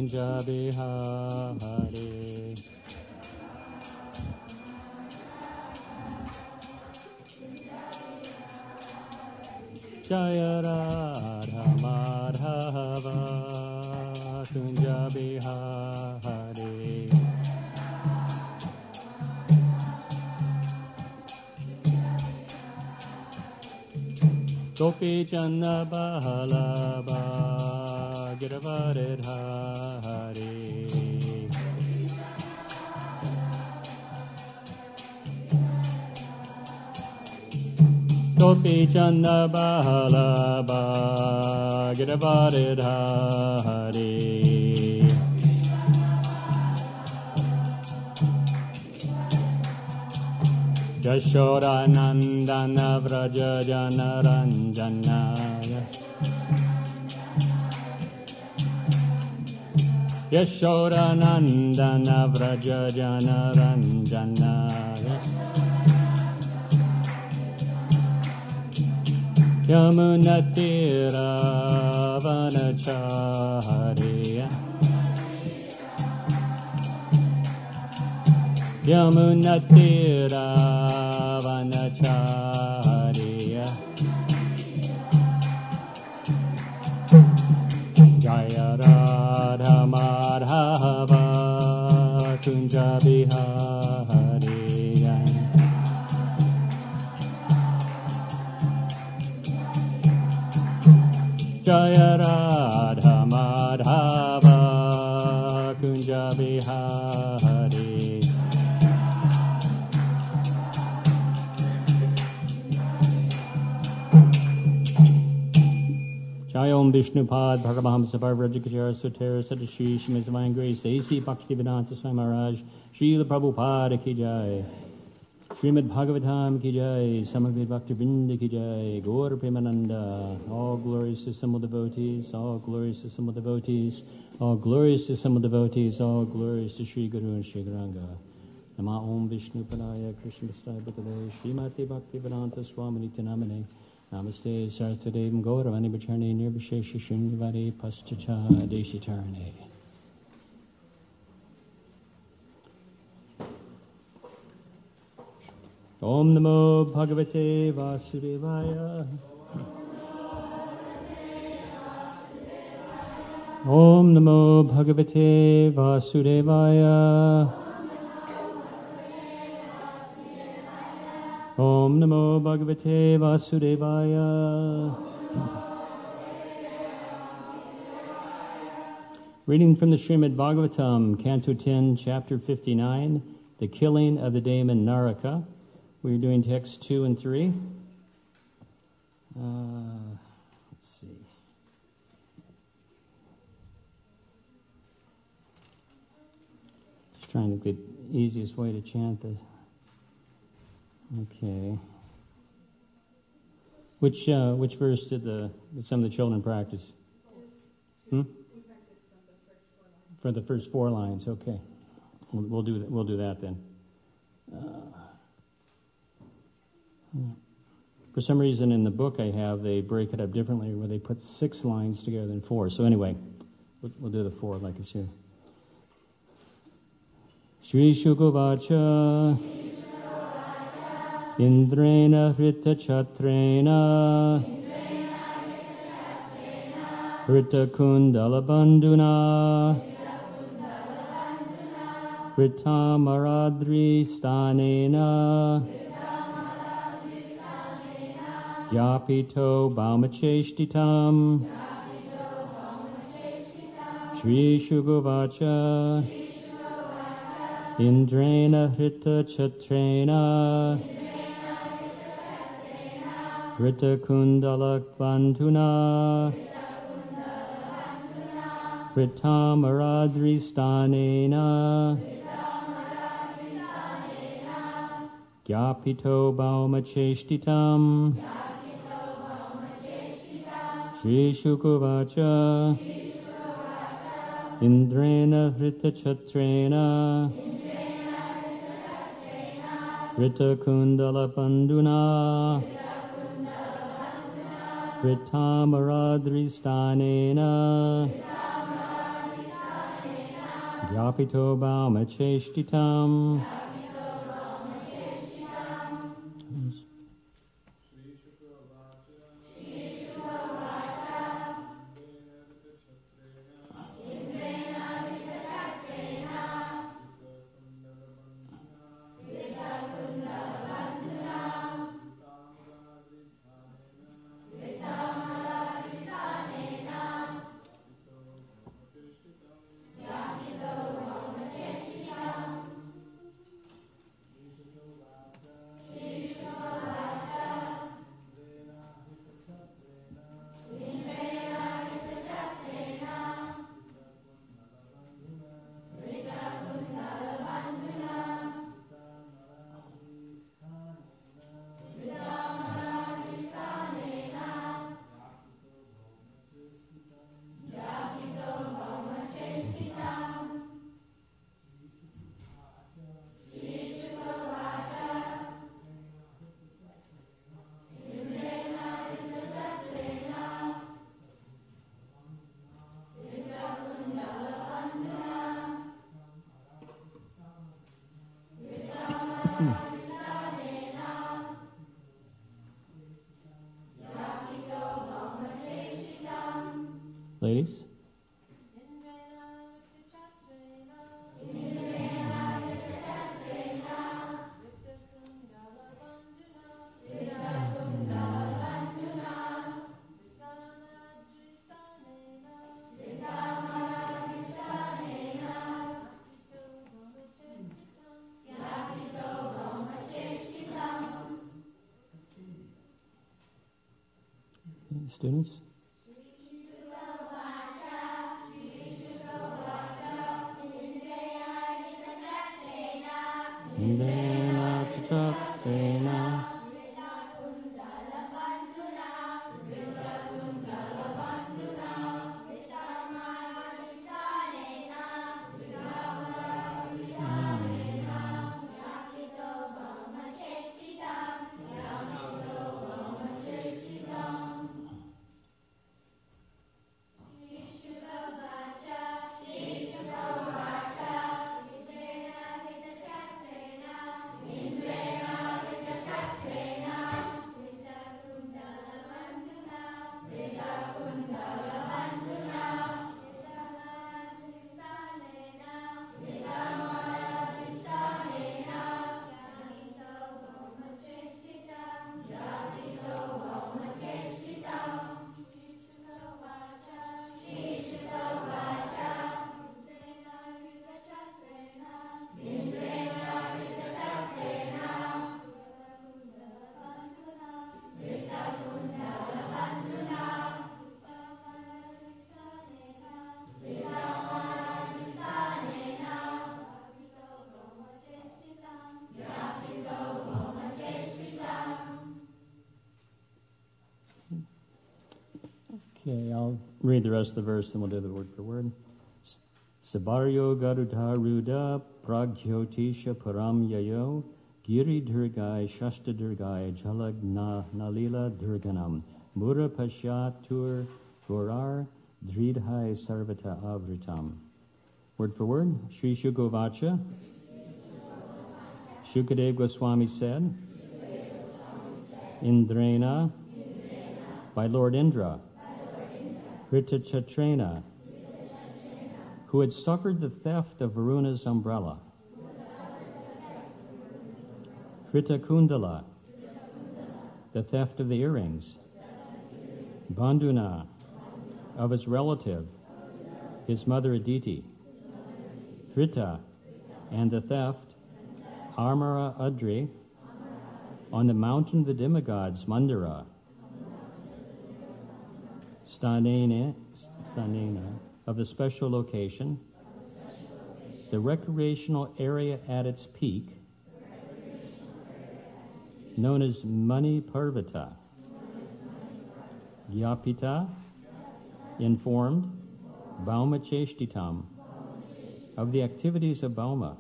Kunja Bihari. Jaya Radha Madhava Kunja Bihari. Gopi Channa Bahalaba Giravaridhari. Gopi Channa Bahalaba Giravaridhari. Yashoda Nandana Vraja Jana Ranjana. Yashoda Nandana Vraja Jana Ranjana. Yamunatira Vanachariya. Yamunatira Vanachariya. Jaya Radha Madhava Kunja Bihari. Jaya Radha Madhava Kunja Bihari. Jai Om Vishnupad Bhagavahamsa Parvrajikajara Sutera Sadashi Shrimad Divine Grace A.C. Bhaktivedanta Swami Maharaj Srila Prabhupada Ki Jai Srimad Bhagavatam Ki Jai Samaved Bhaktivinoda Ki Jai Gaur Premananda. All glories to Simul devotees, all glories to Simul devotees, all glories to Simul devotees, all glories to Sri Guru and Sri Garanga. Nama Om Vishnupadaya Krishna Vastai Bhutale Srimati Bhaktivedanta Swami Namane. Namaste Saraswadevam Gauravani Bacharne Nirvishesha Shunyavadi Paschacha Deshitarne. Om Namo Bhagavate Vasudevaya. Om Namo Bhagavate Vasudevaya. Om Namo Bhagavate Vasudevaya. Reading from the Srimad Bhagavatam, Canto 10, Chapter 59, The Killing of the Demon Naraka. We're doing texts 2 and 3. Let's see. Just trying to get the easiest way to chant this. Okay. Which verse did some of the children practice? We practiced for the first 4 lines. Okay. We'll do that. We'll do that then. For some reason in the book I have, they break it up differently where they put 6 lines together than 4. So anyway, we'll do the 4 like it's here. Shri Shukavacha Indrena Hrita Chatrena Hrita Kundala Bandhuna Hrita Maradri Stanena Yapito Baumacheshtitam Shri Shugavacha Indrena Hrita Chatrena Hrita Kundala Bandhuna Hrita Maradri Stanena Gyapito Baumacheshtitam Shri Shukavacha Indrena Hrita Chatrena Hrita Kundala Bandhuna Hrita Maradri Stanena Yapito Bauma Cheshtitam. Ladies? Students? Indrena Chachakrena. Okay, I'll read the rest of the verse and we'll do the word for word. Sabaryo Garudha Pragjyotisha Param Yayo Giri Durgai Shasta Durgai Jalag Nalila Durganam Mura Pashatur Gorar Dridhai Sarvata Avritam. Word for word, Sri Shukovacha. Shukadev Goswami said, Indrena, by Lord Indra, Kritachatrena, who had suffered the theft of Varuna's umbrella, Kritakundala, the theft of the earrings, Bandhuna, of his relative, his mother Aditi, Krita, and the theft, Amara Adri, on the mountain of the demigods, Mandara, Stanena, of the special location, the recreational area at its peak, known as Mani Parvata, Gyapita, informed, Bauma Cheshtitam, of the activities of Bauma,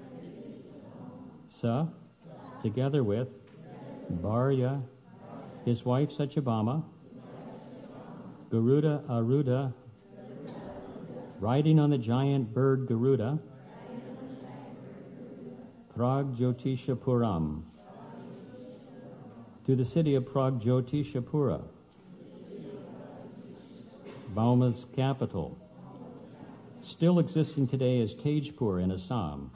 Sa, together with Bharya, his wife Satyabhama, Garuda Aruda, riding on the giant bird Garuda, Pragjotishapuram, to the city of Pragjotishapura, Bauma's capital, still existing today as Tejpur in Assam.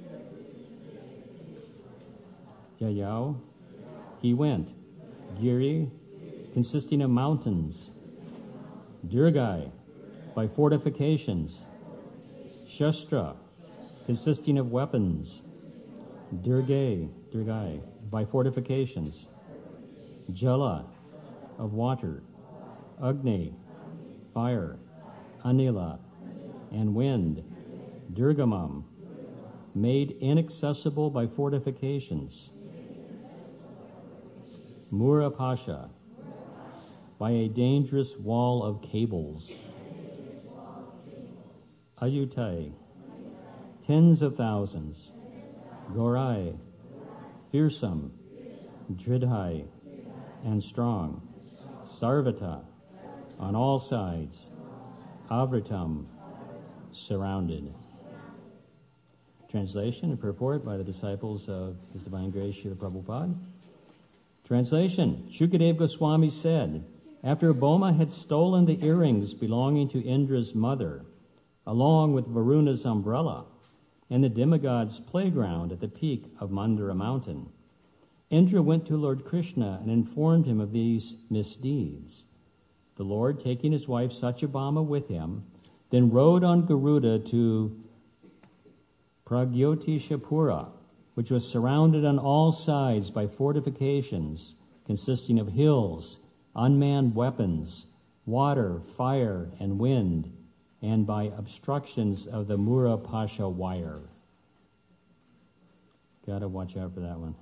Yayao, he went. Giri, consisting of mountains. Dirgai, by fortifications. Shastra, consisting of weapons. Dirgai, by fortifications. Jala, of water. Agni, fire. Anila, and wind. Durgamam, made inaccessible by fortifications. Murapasha, by a dangerous wall of cables. Ayutai, tens of thousands. Gorai, fearsome. Dridhai, and strong. Sarvata, on all sides. Avritam, surrounded. Translation and purport by the disciples of His Divine Grace Srila Prabhupada. Translation, Shukadeva Goswami said, after Boma had stolen the earrings belonging to Indra's mother, along with Varuna's umbrella, and the demigod's playground at the peak of Mandara mountain, Indra went to Lord Krishna and informed him of these misdeeds. The Lord, taking his wife Satyabhama with him, then rode on Garuda to Pragjotishapura, which was surrounded on all sides by fortifications consisting of hills, unmanned weapons, water, fire, and wind, and by obstructions of the Murapasha wire. Gotta watch out for that one.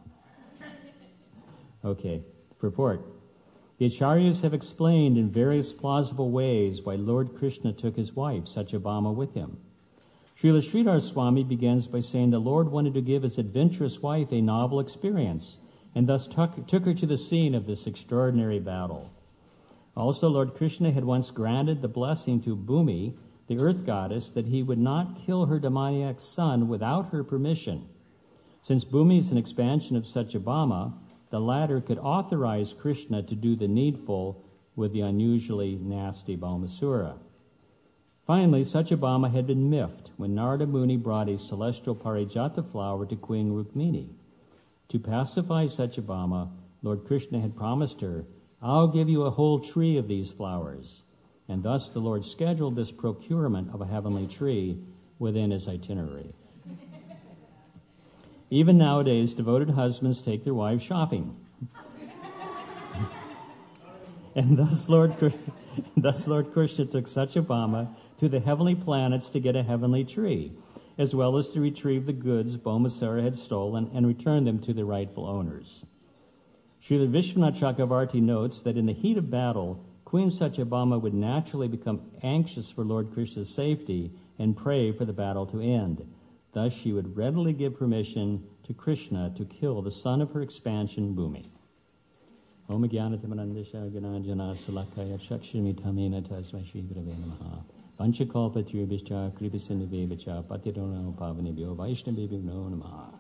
Okay, purport. The Acharyas have explained in various plausible ways why Lord Krishna took his wife, Satyabhama, with him. Srila Sridhar Swami begins by saying the Lord wanted to give his adventurous wife a novel experience, and thus took her to the scene of this extraordinary battle. Also, Lord Krishna had once granted the blessing to Bhumi, the earth goddess, that he would not kill her demoniac son without her permission. Since Bhumi is an expansion of Satyabhama, the latter could authorize Krishna to do the needful with the unusually nasty Baumasura. Finally, Satyabhama had been miffed when Narada Muni brought a celestial parijata flower to Queen Rukmini. To pacify Satyabhama, Lord Krishna had promised her, I'll give you a whole tree of these flowers. And thus the Lord scheduled this procurement of a heavenly tree within his itinerary. Even nowadays, devoted husbands take their wives shopping. And thus Lord Krishna took Satyabhama to the heavenly planets to get a heavenly tree, as well as to retrieve the goods Baumasura had stolen and return them to their rightful owners. Srila Vishwanath Chakravarti notes that in the heat of battle, Queen Satyabhama would naturally become anxious for Lord Krishna's safety and pray for the battle to end. Thus, she would readily give permission to Krishna to kill the son of her expansion, Bhumi. Om Jnanatimarandasha Ganajana Salakaya Chakshamitamena Tasmai Shri Gurave Namaha Panchakalpatirubhischa Kripasindavevacha Patirono Pavanibhyo Vaishnavibhyo Namaha.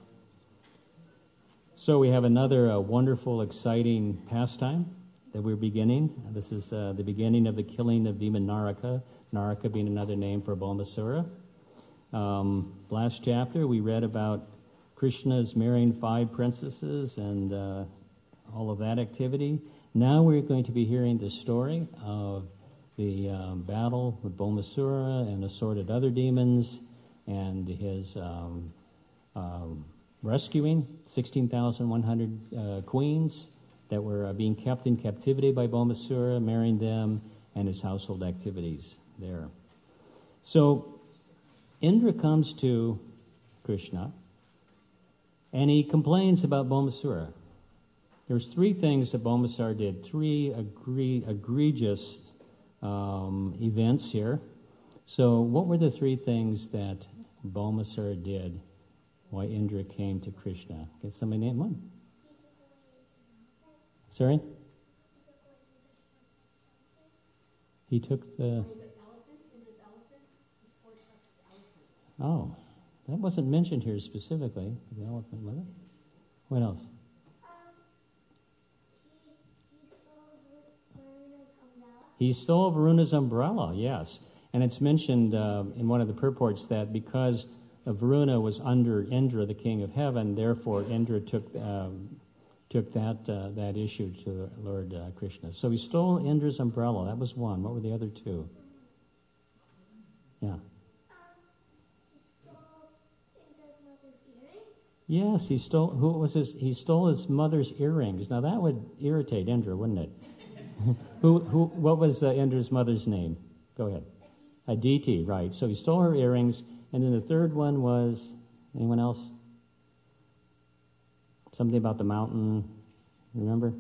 So we have another wonderful, exciting pastime that we're beginning. This is the beginning of the killing of demon Naraka, Naraka being another name for Baumasura. Last chapter, we read about Krishna's marrying 5 princesses and all of that activity. Now we're going to be hearing the story of the battle with Baumasura and assorted other demons and his rescuing 16,100 queens that were being kept in captivity by Baumasura, marrying them, and his household activities there. So Indra comes to Krishna, and he complains about Baumasura. There's 3 things that Baumasura did, 3 egregious events here. So what were the 3 things that Baumasura did why Indra came to Krishna? Can somebody name one? Sorry? He took the... Oh, that wasn't mentioned here specifically. The elephant with it. What else? He stole Varuna's umbrella, yes. And it's mentioned in one of the purports that because Varuna was under Indra, the king of heaven, therefore Indra took that issue to Lord Krishna. So he stole Indra's umbrella. That was one. What were the other two? Yeah. Yes, he stole. He stole his mother's earrings. Now that would irritate Indra, wouldn't it? What was Indra's mother's name? Go ahead. Aditi, right. So he stole her earrings, and then the third one was, anyone else? Something about the mountain, remember?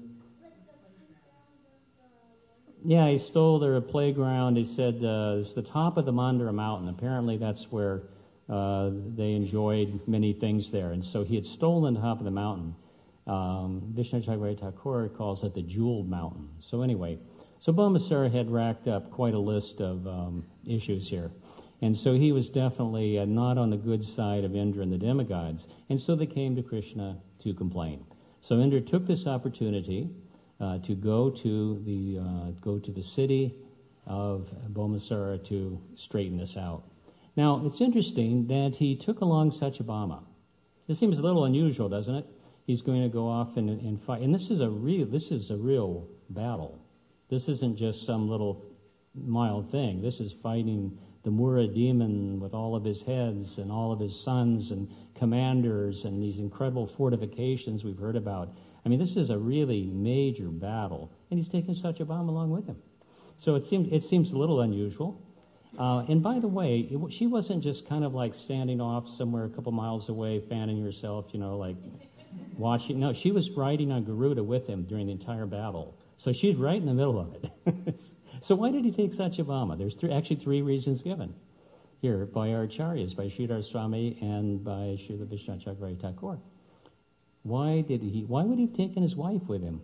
Yeah, he stole their playground. He said it's the top of the Mandara mountain. Apparently that's where they enjoyed many things there. And so he had stolen the top of the mountain. Vishnu Chakravarti Thakur calls it the jeweled mountain. So anyway, so Bhaumasura had racked up quite a list of issues here. And so he was definitely not on the good side of Indra and the demigods. And so they came to Krishna to complain. So Indra took this opportunity to go to the city of Bhaumasura to straighten this out. Now, it's interesting that he took along Satyabhama. This seems a little unusual, doesn't it? He's going to go off and fight. And this is a real battle. This isn't just some little mild thing. This is fighting the Mura demon with all of his heads and all of his sons and commanders and these incredible fortifications we've heard about. I mean, this is a really major battle, and he's taking Satyabhama along with him. So it seems a little unusual. And by the way, she wasn't just kind of like standing off somewhere a couple miles away, fanning herself, like watching. No, she was riding on Garuda with him during the entire battle. So she's right in the middle of it. So why did he take Satyabhama? There's actually three reasons given here by our acharyas, by Sridhar Swami and by Srila Vishnu Chakravarti Thakur. Why would he have taken his wife with him?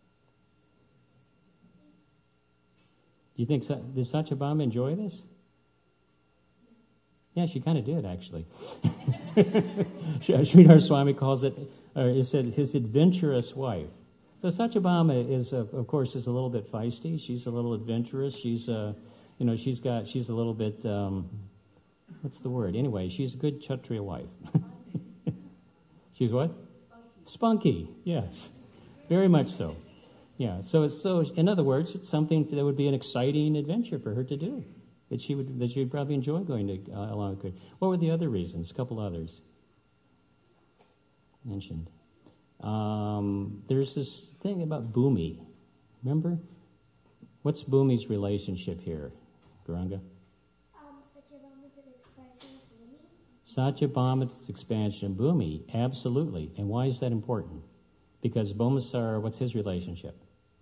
Do you think, did Satyabhama enjoy this? Yeah, she kind of did, actually. Sridhar Swami calls it, he said, his adventurous wife. So Satyabhama is, of course, is a little bit feisty. She's a little adventurous. She's a little bit, what's the word? Anyway, she's a good Kshatriya wife. She's what? Spunky, yes. Very much so. Yeah, so in other words, it's something that would be an exciting adventure for her to do, that she would probably enjoy going to along with her. What were the other reasons? A couple others mentioned. There's this thing about Bhumi. Remember? What's Bhumi's relationship here, Garanga? Satyabhama's an expansion of Bhumi. Satyabhama's expansion of Bhumi, absolutely. And why is that important? Because Bhaumasara, what's his relationship?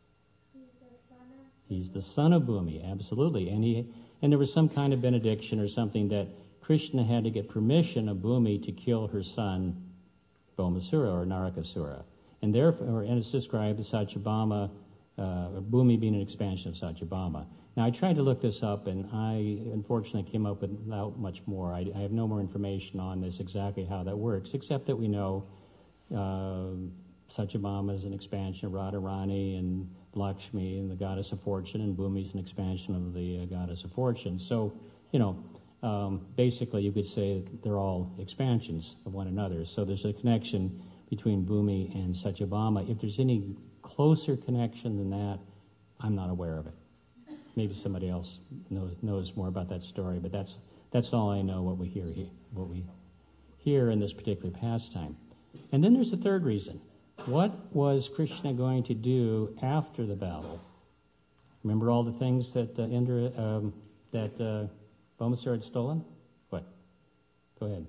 He's the son of Bhumi, absolutely. And there was some kind of benediction or something that Krishna had to get permission of Bhumi to kill her son, Bhaumasura or Narakasura. And therefore, and it's described as Satyabhama, Bhumi being an expansion of Satyabhama. Now, I tried to look this up, and I unfortunately came up without much more. I have no more information on this, exactly how that works, except that we know Satyabhama is an expansion of Radharani and Lakshmi and the goddess of fortune, and Bhumi is an expansion of the goddess of fortune. So, basically you could say they're all expansions of one another. So there's a connection between Bhumi and Satyabhama. If there's any closer connection than that, I'm not aware of it. Maybe somebody else knows more about that story, but that's all I know. What we hear in this particular pastime. And then there's a third reason. What was Krishna going to do after the battle? Remember all the things that Bhaumasura had stolen? What? Go ahead.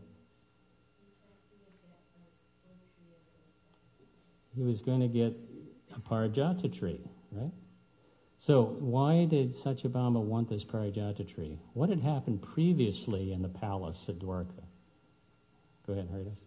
He was going to get a Parijata tree, right? So why did Satyabhama want this Parijata tree? What had happened previously in the palace at Dwarka? Go ahead, Haridas.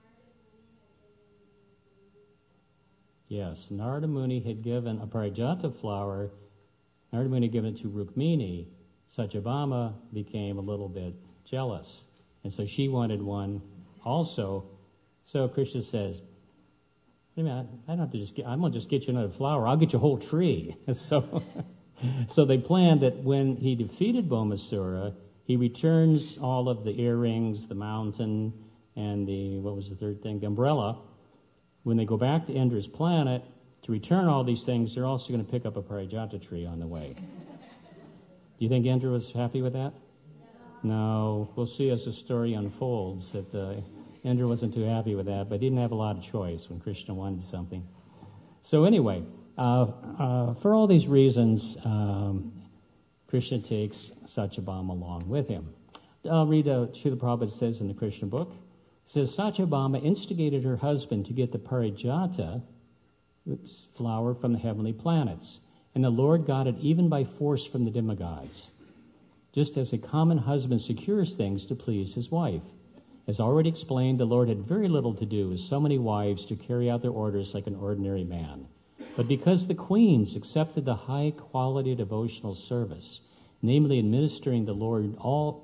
Yes, Narada Muni had given a Parijata flower. Narada Muni had given it to Rukmini. Satyabhama became a little bit jealous And so she wanted one also. So Krishna says, wait a minute, I'm going to just get you another flower. I'll get you a whole tree. So they planned that when he defeated Bhaumasura, he returns all of the earrings, the mountain, and what was the third thing? The umbrella. When they go back to Indra's planet to return all these things, they're also going to pick up a Parijata tree on the way. Do you think Indra was happy with that? No. We'll see as the story unfolds that Indra wasn't too happy with that, but he didn't have a lot of choice when Krishna wanted something. So anyway, for all these reasons, Krishna takes Satyabhama along with him. I'll read what Srila Prabhupada says in the Krishna book. It says, Satyabhama instigated her husband to get the Parijata flower from the heavenly planets, and the Lord got it even by force from the demigods, just as a common husband secures things to please his wife. As already explained, the Lord had very little to do with so many wives to carry out their orders like an ordinary man. But because the queens accepted the high-quality devotional service, namely administering the Lord all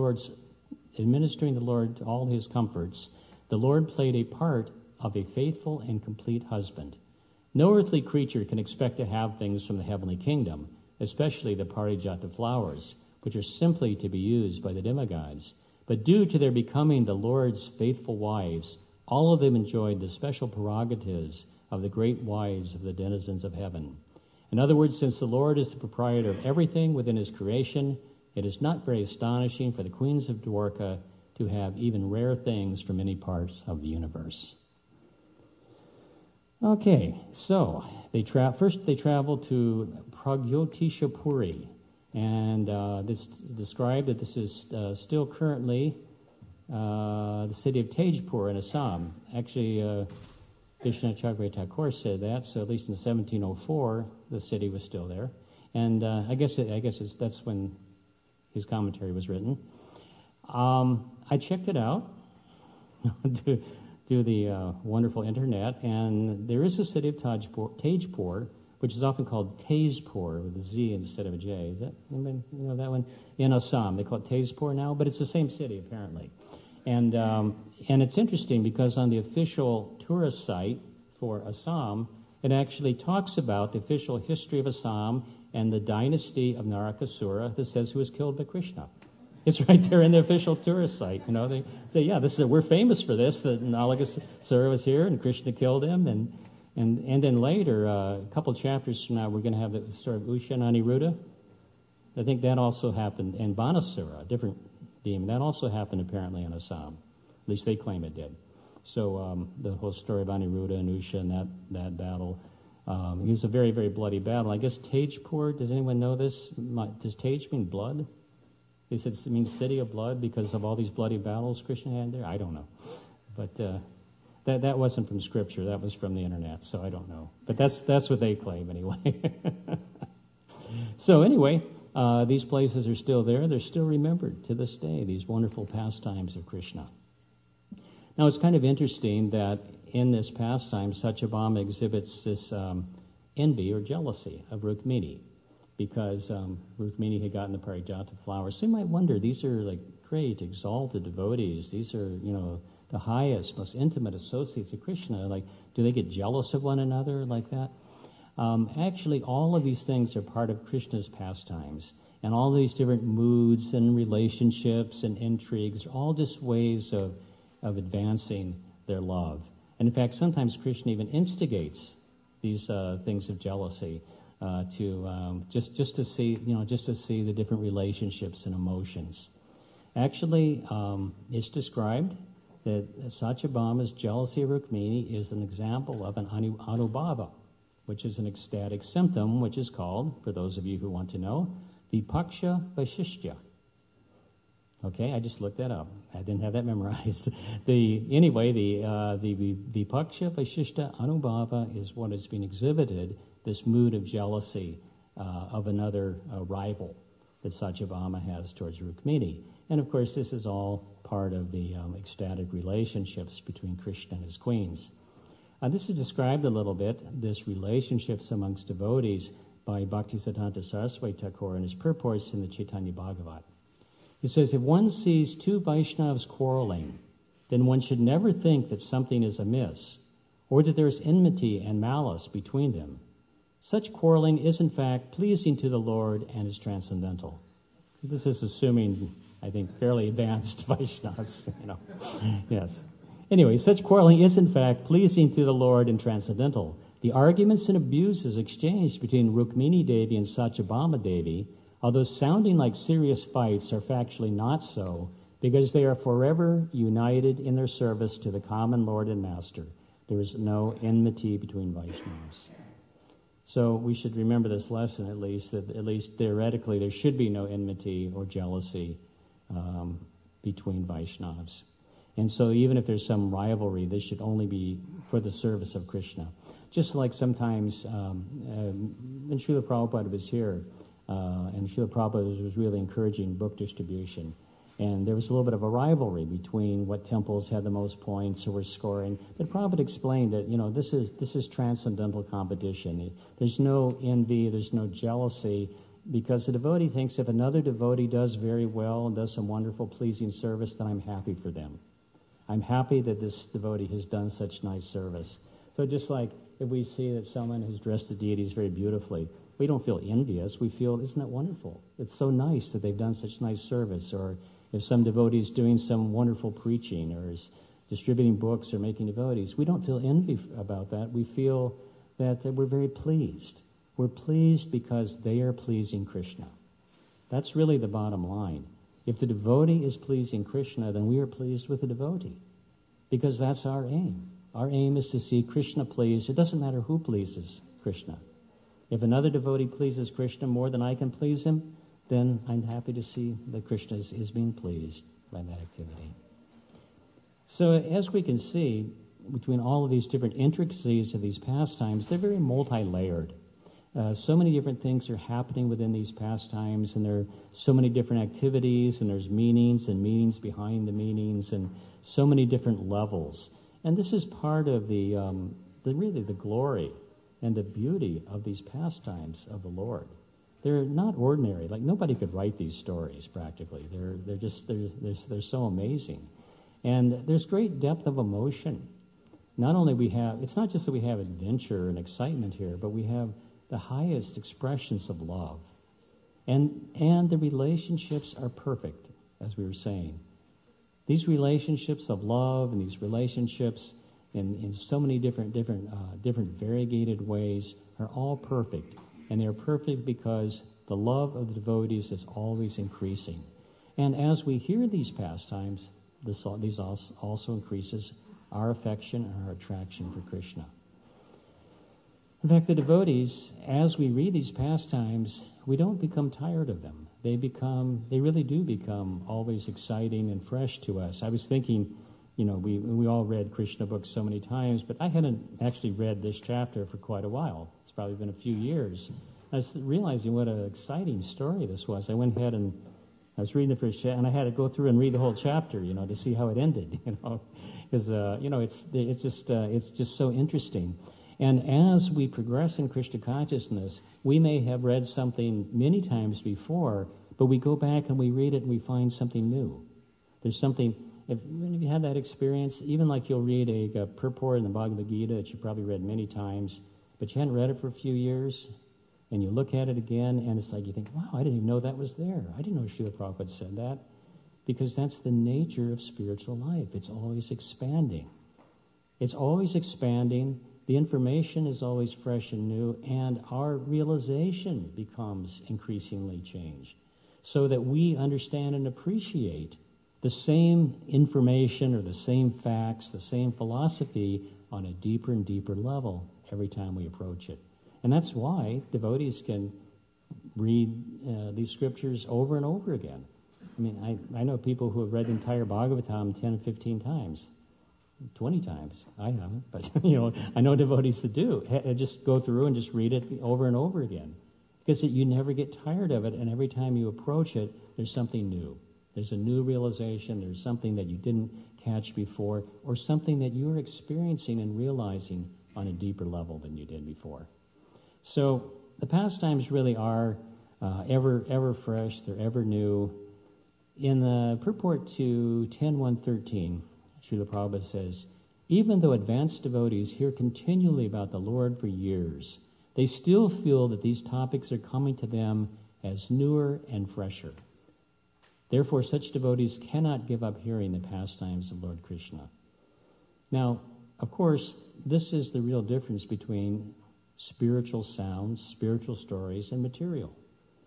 his comforts, the Lord played a part of a faithful and complete husband. No earthly creature can expect to have things from the heavenly kingdom, especially the Parijata flowers, which are simply to be used by the demigods. But due to their becoming the Lord's faithful wives, all of them enjoyed the special prerogatives of the great wives of the denizens of heaven. In other words, since the Lord is the proprietor of everything within his creation, it is not very astonishing for the queens of Dwarka to have even rare things from many parts of the universe. Okay, so first they travel to Pragyotishapuri, and this described that this is still currently the city of Tejpur in Assam. Actually, Vishnacharya Thakur said that, so at least in 1704, the city was still there. And I guess that's when his commentary was written. I checked it out through the wonderful internet, and there is a city of Tejpur, which is often called Tezpur with a Z instead of a J. Is that anybody know that one? In Assam, they call it Tezpur now, but it's the same city apparently. And it's interesting because on the official tourist site for Assam, it actually talks about the official history of Assam and the dynasty of Narakasura that says who was killed by Krishna. It's right there in the official tourist site. You know, they say, yeah, we're famous for this, that Narakasura was here and Krishna killed him. And then later, a couple chapters from now, we're going to have the story of Usha and Aniruddha. I think that also happened, and Banasura, a different demon, that also happened apparently in Assam. At least they claim it did. So the whole story of Aniruddha and Usha and that battle, it was a very, very bloody battle. I guess Tejpur, does anyone know this? Does Tej mean blood? They said it means city of blood because of all these bloody battles Krishna had there? I don't know. But that wasn't from Scripture. That was from the internet, so I don't know. But that's what they claim anyway. So anyway, these places are still there. They're still remembered to this day, these wonderful pastimes of Krishna. Now, it's kind of interesting that in this pastime, Satyabhama exhibits this envy or jealousy of Rukmini because Rukmini had gotten the Parijata flowers. So you might wonder, these are like great, exalted devotees. These are, the highest, most intimate associates of Krishna. Like, do they get jealous of one another like that? Actually, all of these things are part of Krishna's pastimes. And all these different moods and relationships and intrigues are all just ways of advancing their love. And in fact, sometimes Krishna even instigates these things of jealousy to just to see the different relationships and emotions. Actually, it's described that Satyabhama's jealousy of Rukmini is an example of an anubhava, which is an ecstatic symptom, which is called, for those of you who want to know, vipaksha vaishishya. Okay, I just looked that up. I didn't have that memorized. The vipaksha vaishishta anubhava is what has been exhibited, this mood of jealousy of another rival that Satyabhama has towards Rukmini. And of course, this is all part of the ecstatic relationships between Krishna and his queens. This is described a little bit, this relationships amongst devotees, by Bhaktisiddhanta Saraswati Thakur in his purports in the Chaitanya Bhagavat. He says, if one sees two Vaishnavas quarreling, then one should never think that something is amiss, or that there is enmity and malice between them. Such quarreling is, in fact, pleasing to the Lord and is transcendental. This is assuming, I think, fairly advanced Vaishnavas, Yes. Anyway, such quarreling is, in fact, pleasing to the Lord and transcendental. The arguments and abuses exchanged between Rukmini Devi and Satyabhama Devi, although sounding like serious fights, are factually not so, because they are forever united in their service to the common Lord and Master. There is no enmity between Vaishnavas. So we should remember this lesson, at least, that at least theoretically there should be no enmity or jealousy between Vaishnavas. And so even if there's some rivalry, this should only be for the service of Krishna. Just like sometimes when Srila Prabhupada was here, and Srila Prabhupada was really encouraging book distribution, and there was a little bit of a rivalry between what temples had the most points or were scoring. But Prabhupada explained that, this is transcendental competition. There's no envy, there's no jealousy, because the devotee thinks if another devotee does very well and does some wonderful, pleasing service, then I'm happy for them. I'm happy that this devotee has done such nice service. So just like if we see that someone has dressed the deities very beautifully, we don't feel envious. We feel, isn't that wonderful? It's so nice that they've done such nice service. Or if some devotee is doing some wonderful preaching or is distributing books or making devotees, we don't feel envy about that. We feel that we're very pleased. We're pleased because they are pleasing Krishna. That's really the bottom line. If the devotee is pleasing Krishna, then we are pleased with the devotee, because that's our aim. Our aim is to see Krishna pleased. It doesn't matter who pleases Krishna. If another devotee pleases Krishna more than I can please him, then I'm happy to see that Krishna is being pleased by that activity. So as we can see, between all of these different intricacies of these pastimes, they're very multi-layered. So many different things are happening within these pastimes, and there are so many different activities, and there's meanings and meanings behind the meanings, and so many different levels. And this is part of the glory and the beauty of these pastimes of the Lord. They're not ordinary. Like, nobody could write these stories practically. They're so amazing, and there's great depth of emotion. Not only it's not just that we have adventure and excitement here, but we have the highest expressions of love. And the relationships are perfect, as we were saying. These relationships of love and these relationships in so many different variegated ways are all perfect. And they're perfect because the love of the devotees is always increasing. And as we hear these pastimes, these also increases our affection and our attraction for Krishna. In fact, the devotees, as we read these pastimes, we don't become tired of them. They really do become always exciting and fresh to us. I was thinking, we all read Krishna books so many times, but I hadn't actually read this chapter for quite a while. It's probably been a few years. I was realizing what an exciting story this was. I went ahead and I was reading the first chapter, and I had to go through and read the whole chapter, to see how it ended, because it's just so interesting. And as we progress in Krishna consciousness, we may have read something many times before, but we go back and we read it and we find something new. There's something, if you had that experience, even like you'll read a purport in the Bhagavad Gita that you probably read many times, but you hadn't read it for a few years, and you look at it again, and it's like you think, wow, I didn't even know that was there. I didn't know Srila Prabhupada said that, because that's the nature of spiritual life. It's always expanding. It's always expanding. The information is always fresh and new, and our realization becomes increasingly changed so that we understand and appreciate the same information or the same facts, the same philosophy on a deeper and deeper level every time we approach it. And that's why devotees can read these scriptures over and over again. I mean, I know people who have read the entire Bhagavatam 10, 15 times. 20 times. I haven't, but I know devotees that do. Just go through and just read it over and over again, because you never get tired of it, and every time you approach it, there's something new. There's a new realization. There's something that you didn't catch before, or something that you're experiencing and realizing on a deeper level than you did before. So the pastimes really are ever fresh. They're ever new. In the purport to 10.1.13, Srila Prabhupada says, even though advanced devotees hear continually about the Lord for years, they still feel that these topics are coming to them as newer and fresher. Therefore, such devotees cannot give up hearing the pastimes of Lord Krishna. Now, of course, this is the real difference between spiritual sounds, spiritual stories, and material.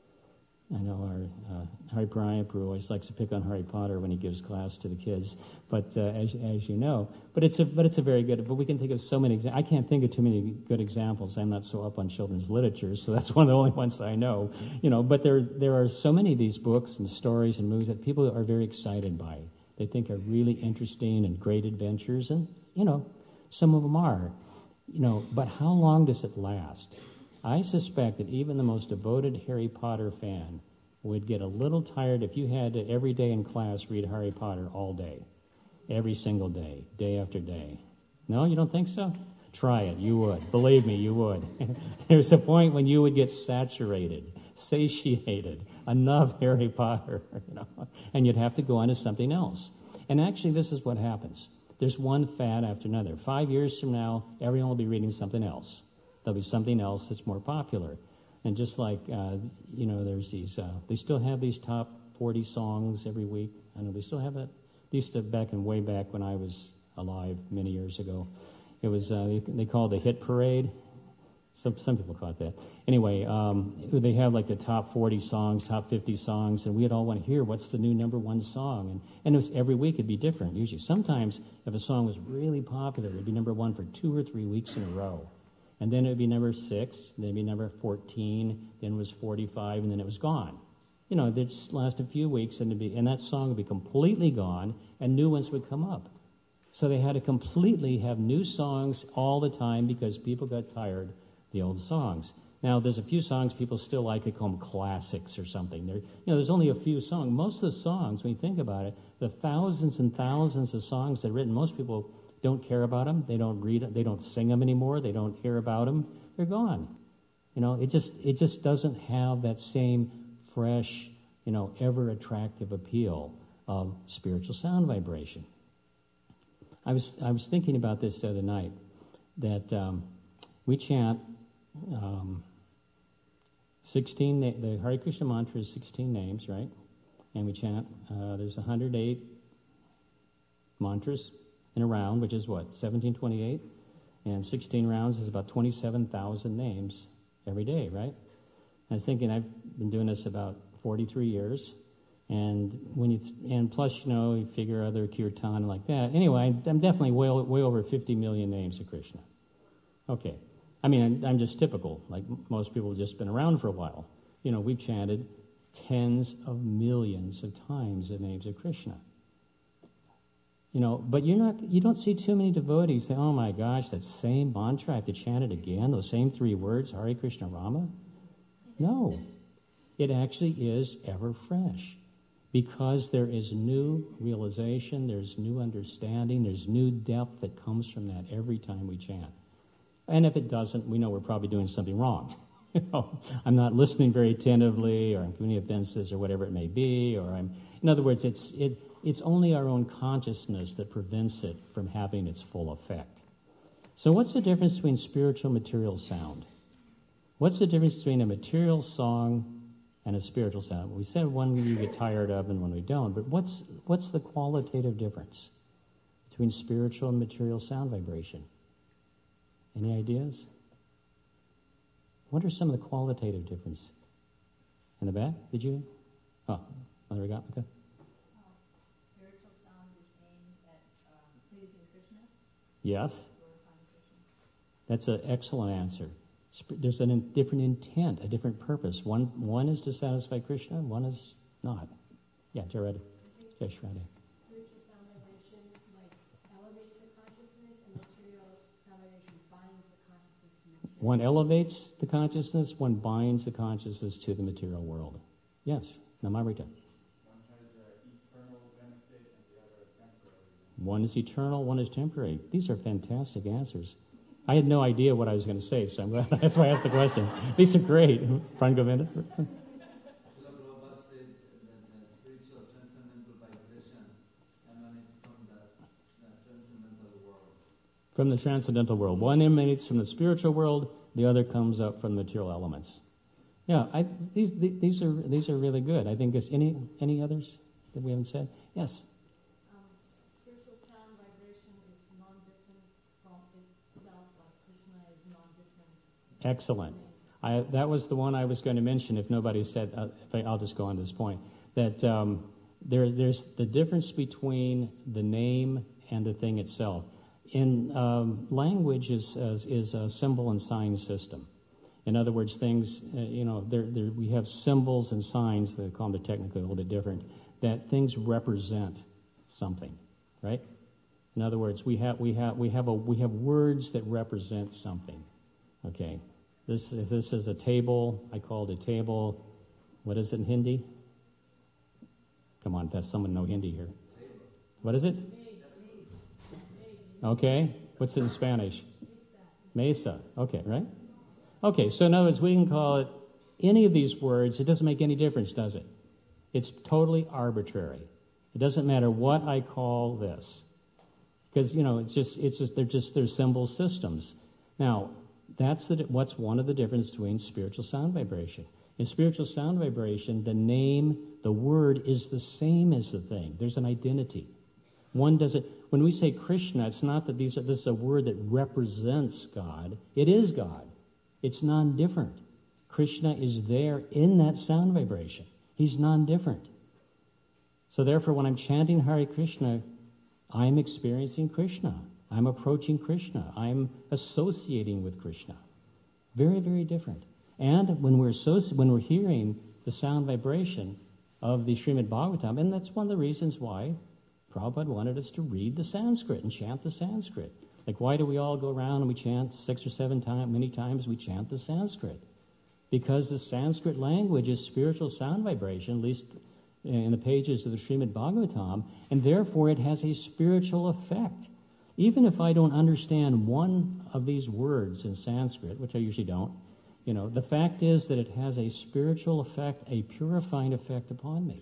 I know our Hari Prabhu always likes to pick on Harry Potter when he gives class to the kids, but as you know, but it's a very good. But we can think of so many. I can't think of too many good examples. I'm not so up on children's literature, so that's one of the only ones I know. But there are so many of these books and stories and movies that people are very excited by. They think are really interesting and great adventures, and some of them are. But how long does it last? I suspect that even the most devoted Harry Potter fan would get a little tired if you had to, every day in class, read Harry Potter all day, every single day, day after day. No, you don't think so? Try it. You would. Believe me, you would. There's a point when you would get saturated, satiated, enough Harry Potter, and you'd have to go on to something else. And actually, this is what happens. There's one fad after another. 5 years from now, everyone will be reading something else. There'll be something else that's more popular. And just like, there's these, they still have these top 40 songs every week. I know they still have that. They used to way back when I was alive many years ago. It was, they called it the Hit Parade. Some people call it that. Anyway, they have like the top 40 songs, top 50 songs, and we'd all want to hear what's the new number one song. And it was every week it'd be different. Usually, sometimes if a song was really popular, it'd be number one for 2 or 3 weeks in a row. And then it would be number 6, then it would be number 14, then it was 45, and then it was gone. It just last a few weeks, and that song would be completely gone, and new ones would come up. So they had to completely have new songs all the time because people got tired of the old songs. Now, there's a few songs people still like. They call them classics or something. There's only a few songs. Most of the songs, when you think about it, the thousands and thousands of songs that are written, most people don't care about them. They don't read them. They don't sing them anymore. They don't hear about them. They're gone. It just doesn't have that same fresh, ever attractive appeal of spiritual sound vibration. I was thinking about this the other night, that we chant 16. The Hare Krishna mantra is 16 names, right? And we chant. There's 108 mantras in a round, which is what, 1728? And 16 rounds is about 27,000 names every day, right? I was thinking, I've been doing this about 43 years, and plus, you figure other kirtan like that. Anyway, I'm definitely way over 50 million names of Krishna. Okay. I mean, I'm just typical. Like most people have just been around for a while. We've chanted tens of millions of times the names of Krishna. But you don't see too many devotees say, oh my gosh, that same mantra, I have to chant it again, those same 3 words, Hare Krishna Rama? No. It actually is ever fresh. Because there is new realization, there's new understanding, there's new depth that comes from that every time we chant. And if it doesn't, we know we're probably doing something wrong. I'm not listening very attentively, or I'm committing offenses, or whatever it may be, in other words, it's only our own consciousness that prevents it from having its full effect. So what's the difference between spiritual and material sound? What's the difference between a material song and a spiritual sound? We said one we get tired of and one we don't, but what's the qualitative difference between spiritual and material sound vibration? Any ideas? What are some of the qualitative differences? In the back? Did you? Oh, there we go. Okay. Spiritual sound is aimed at pleasing Krishna? Yes. That's an excellent answer. There's a different intent, a different purpose. One is to satisfy Krishna, one is not. Yeah, Jared. Yes, Shraddha. Spiritual sound vibration elevates the consciousness, and material sound vibration binds the consciousness to material. One elevates the consciousness, one binds the consciousness to the material world. Yes, Namarita. One has eternal benefit and the other temporary. One is eternal, one is temporary. These are fantastic answers. I had no idea what I was going to say, so I'm glad that's why I asked the question. These are great. Frank Govinda. Prabhupada says that spiritual transcendence From the transcendental world. One emanates from the spiritual world, the other comes up from the material elements. Yeah, these are really good. I think there's any others that we haven't said? Yes. Spiritual sound vibration is non-different from itself, like Krishna is non-different. Excellent. That was the one I was going to mention. If nobody said, I'll just go on to this point. That there's the difference between the name and the thing itself. In language is a symbol and sign system. In other words, things, we have symbols and signs, they call them technically a little bit different, that things represent something, right? In other words, we have words that represent something. Okay, if this is a table, I call it a table. What is it in Hindi? Come on, does someone know Hindi here? What is it? Okay, what's it in Spanish? Mesa. Okay, right? Okay, so in other words, we can call it any of these words. It doesn't make any difference, does it? It's totally arbitrary. It doesn't matter what I call this, because they're symbol systems. Now, what's one of the differences between spiritual sound vibration. In spiritual sound vibration, the name, the word is the same as the thing. There's an identity. One doesn't. When we say Krishna, it's not that this is a word that represents God. It is God. It's non-different. Krishna is there in that sound vibration. He's non-different. So therefore, when I'm chanting Hare Krishna, I'm experiencing Krishna. I'm approaching Krishna. I'm associating with Krishna. Very, very different. And when we're hearing the sound vibration of the Srimad Bhagavatam, and that's one of the reasons why Prabhupada wanted us to read the Sanskrit and chant the Sanskrit. Like, why do we all go around and we chant 6 or 7 times, many times we chant the Sanskrit? Because the Sanskrit language is spiritual sound vibration, at least in the pages of the Srimad Bhagavatam, and therefore it has a spiritual effect. Even if I don't understand one of these words in Sanskrit, which I usually don't, the fact is that it has a spiritual effect, a purifying effect upon me.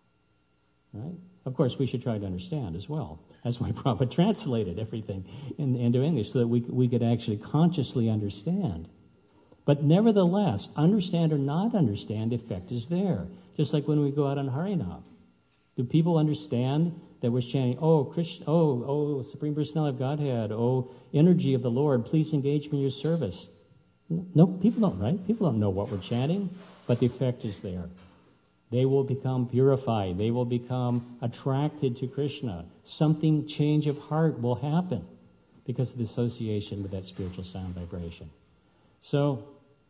Right? Of course, we should try to understand as well. That's why Prabhupada translated everything into English, so that we could actually consciously understand. But nevertheless, understand or not understand, the effect is there. Just like when we go out on Harinam. Do people understand that we're chanting, oh, Krishna, oh, Supreme Personality of Godhead, oh, energy of the Lord, please engage me in your service? No, people don't, right? People don't know what we're chanting, but the effect is there. They will become purified. They will become attracted to Krishna. Change of heart will happen because of the association with that spiritual sound vibration. So,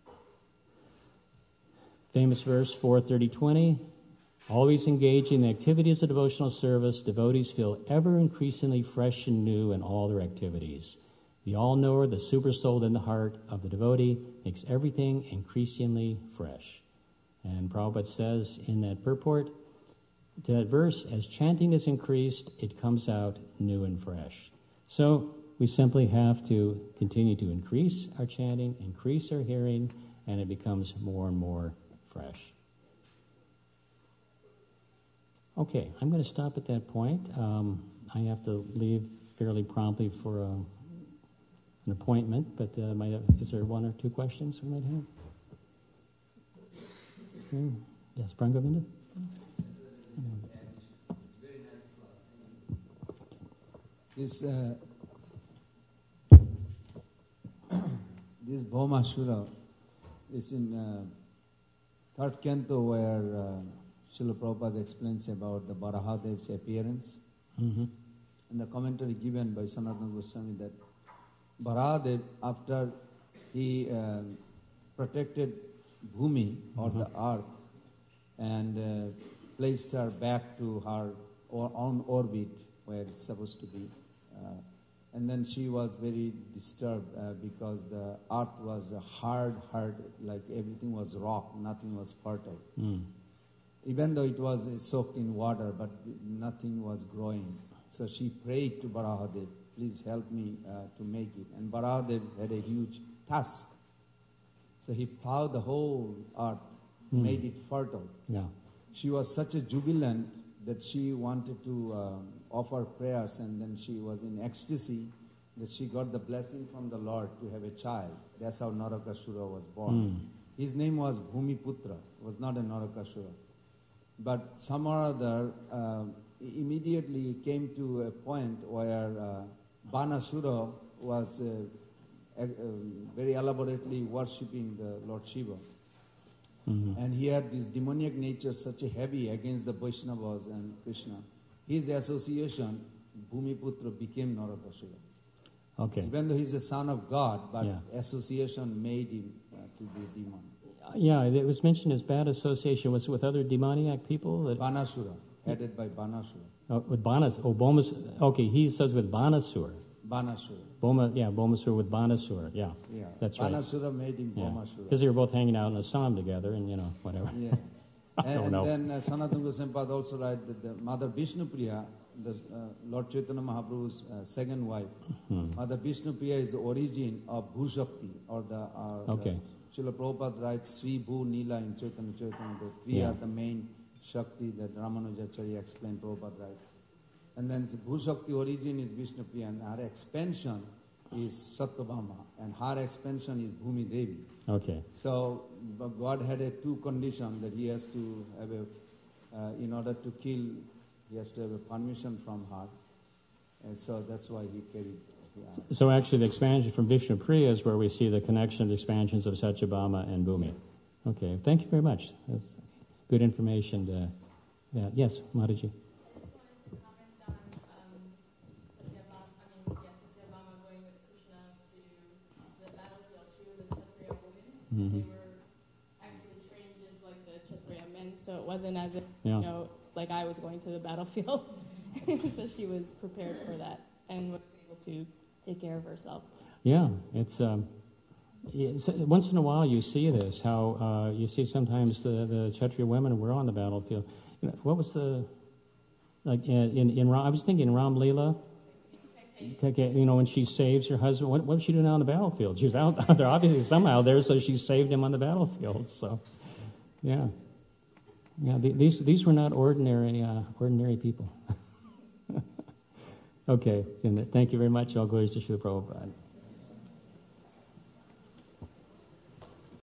famous verse 4:30-20, always engaging in the activities of devotional service, devotees feel ever increasingly fresh and new in all their activities. The all-knower, the super-soul in the heart of the devotee, makes everything increasingly fresh. And Prabhupada says in that purport to that verse, as chanting is increased, it comes out new and fresh. So we simply have to continue to increase our chanting, increase our hearing, and it becomes more and more fresh. Okay, I'm going to stop at that point. I have to leave fairly promptly for an appointment, but is there 1 or 2 questions we might have? Yes, Prangavinda? Very nice class. This Bhoma Shura is in third canto where Srila Prabhupada explains about the Varahadev's appearance. Mm-hmm. And the commentary given by Sanatana Goswami that Varahadev, after he protected Bhumi or the earth and placed her back to her own orbit where it's supposed to be. And then she was very disturbed because the earth was hard, like everything was rock, nothing was fertile. Even though it was soaked in water, but nothing was growing. So she prayed to Varahadev, please help me to make it. And Varahadev had a huge task. So he plowed the whole earth, made it fertile. Yeah. She was such a jubilant that she wanted to offer prayers, and then she was in ecstasy, that she got the blessing from the Lord to have a child. That's how Narakasura was born. His name was Bhumiputra, was not a Narakasura. But some or other, immediately came to a point where Banasura was very elaborately worshipping the Lord Shiva. And he had this demoniac nature, such a heavy against the Vaishnavas and Krishna. His association, Bhumiputra, became Narakasura. Okay. Even though he's a son of God, but Yeah. association made him to be a demon. Yeah, it was mentioned as bad association was with other demoniac people. That, Banasura, headed by Banasura. with Banas. Oh, Bomas. Okay, he says with Banasur. Banasura. Bomasur with Banasur. Yeah, Yeah. that's right. Banasura made him Yeah, Bomasura. because they were both hanging out in Assam together, and whatever. Yeah. I don't know. And then Sanatana Goswami also writes that the Mother Vishnupriya, the Lord Chaitanya Mahaprabhu's second wife, Mother Vishnupriya is the origin of Bhushakti, or the Okay. Srila Prabhupada writes Sri Bhu Nila in Chaitanya Chaitanya. The three Yeah. are the main Shakti that Ramanujacharya explained, Prabhupada writes. And then the Bhushakti origin is Vishnupriya, and her expansion is Satyabhama, and her expansion is Bhumi Devi. Okay. So but God had a two condition that he has to have in order to kill, he has to have a permission from her. And so that's why he carried. Yeah. So actually, the expansion from Vishnu Priya is where we see the connection of the expansions of Satyabhama and Bhumi. Okay, thank you very much. That's good information. Yes, Mataji. They were actually trained just like the Kshatriya men, so it wasn't as if, Yeah. like I was going to the battlefield. So she was prepared for that and was able to take care of herself. Yeah, it's once in a while you see this, how you see sometimes the Kshatriya women were on the battlefield. What was in I was thinking Ram Leela, when she saves her husband, what was she doing out on the battlefield? She was out there obviously somehow there, so she saved him on the battlefield. So, yeah. These were not ordinary people. Okay, thank you very much. All glories to Srila Prabhupada.